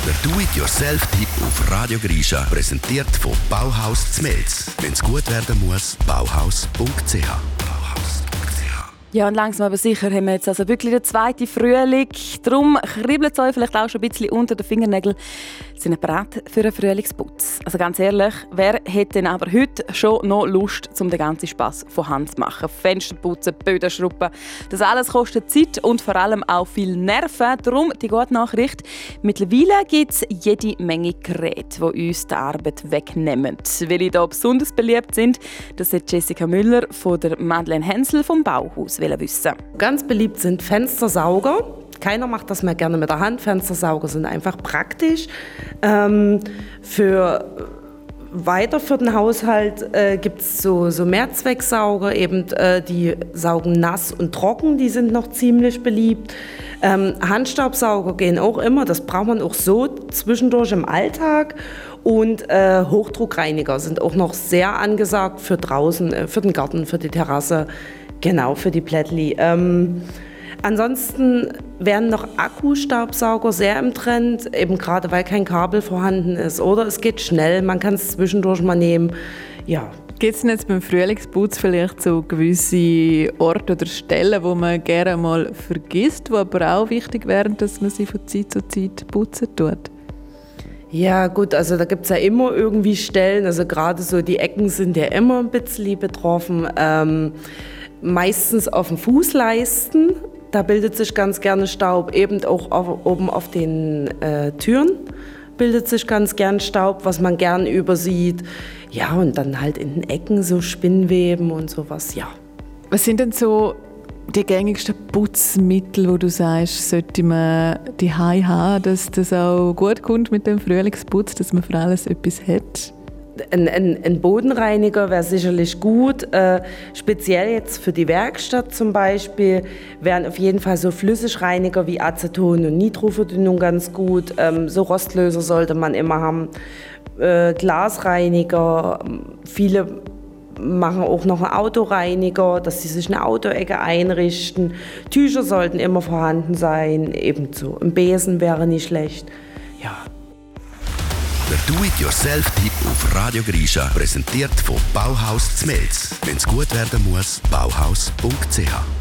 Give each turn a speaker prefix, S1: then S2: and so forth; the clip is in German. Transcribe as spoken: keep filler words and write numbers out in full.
S1: Der Do-it-yourself-Tipp auf Radio Grisha, präsentiert von Bauhaus Zmelz. Wenn es gut werden muss, bauhaus punkt c h.
S2: Ja, und langsam aber sicher haben wir jetzt also wirklich den zweiten Frühling. Darum kribbelt es euch vielleicht auch schon ein bisschen unter den Fingernägeln. Sind ihr bereit für einen Frühlingsputz? Also ganz ehrlich, wer hätte denn aber heute schon noch Lust, um den ganzen Spass von Hand zu machen? Fenster putzen, Böden schrubben. Das alles kostet Zeit und vor allem auch viel Nerven. Darum die gute Nachricht: Mittlerweile gibt es jede Menge Geräte, die uns die Arbeit wegnehmen. Welche hier besonders beliebt sind, das hat Jessica Müller von der Madeleine Hensel vom Bauhaus wissen.
S3: Ganz beliebt sind Fenstersauger. Keiner macht das mehr gerne mit der Hand. Fenstersauger sind einfach praktisch. Ähm, für weiter für den Haushalt äh, gibt es so, so Mehrzwecksauger, eben, äh, die saugen nass und trocken, die sind noch ziemlich beliebt. Ähm, Handstaubsauger gehen auch immer, das braucht man auch so zwischendurch im Alltag. Und äh, Hochdruckreiniger sind auch noch sehr angesagt für draußen, äh, für den Garten, für die Terrasse. Genau, für die Plättli. Ähm, ansonsten wären noch Akkustaubsauger sehr im Trend, eben gerade weil kein Kabel vorhanden ist. Oder es geht schnell, man kann es zwischendurch mal nehmen. Ja.
S4: Gibt es jetzt beim Frühlingsputz vielleicht so gewisse Orte oder Stellen, wo man gerne mal vergisst, wo aber auch wichtig wären, dass man sie von Zeit zu Zeit putzen tut?
S3: Ja gut, also da gibt es ja immer irgendwie Stellen, also gerade so die Ecken sind ja immer ein bisschen betroffen. Ähm, Meistens auf den Fußleisten, da bildet sich ganz gerne Staub, eben auch auf, oben auf den äh, Türen bildet sich ganz gern Staub, was man gern übersieht. Ja, und dann halt in den Ecken so Spinnweben und sowas, ja.
S4: Was sind denn so die gängigsten Putzmittel, wo du sagst, sollte man die Hause haben, dass das auch gut kommt mit dem Frühlingsputz, dass man für alles etwas hat?
S3: Ein, ein, ein Bodenreiniger wäre sicherlich gut, äh, speziell jetzt für die Werkstatt zum Beispiel wären auf jeden Fall so Flüssigreiniger wie Aceton und Nitroverdünnung ganz gut. Ähm, so Rostlöser sollte man immer haben. Äh, Glasreiniger, viele machen auch noch einen Autoreiniger, dass sie sich eine Autoecke einrichten. Tücher sollten immer vorhanden sein, ebenso. Ein Besen wäre nicht schlecht. Ja.
S1: Der Do-it-yourself-Tipp auf Radio Grisha, präsentiert von Bauhaus Zmelz. Wenn es gut werden muss, bauhaus punkt c h.